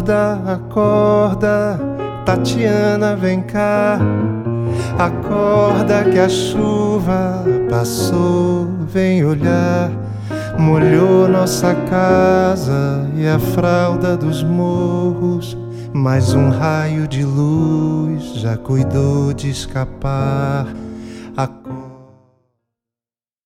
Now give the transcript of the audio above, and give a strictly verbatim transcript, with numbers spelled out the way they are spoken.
Acorda, acorda, Tatiana, vem cá. Acorda que a chuva passou, vem olhar. Molhou nossa casa e a fralda dos morros, mas um raio de luz já cuidou de escapar. Acorda.